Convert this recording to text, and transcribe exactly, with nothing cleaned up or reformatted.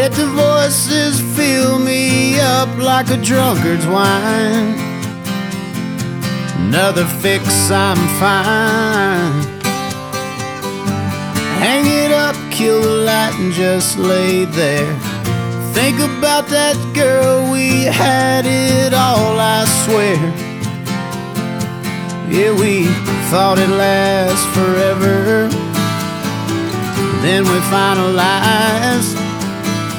Let the voices fill me up like a drunkard's wine. Another fix, I'm fine. Hang it up, kill the light and just lay there. Think about that girl, we had it all, I swear. Yeah, we thought it'd last forever. Then we finalized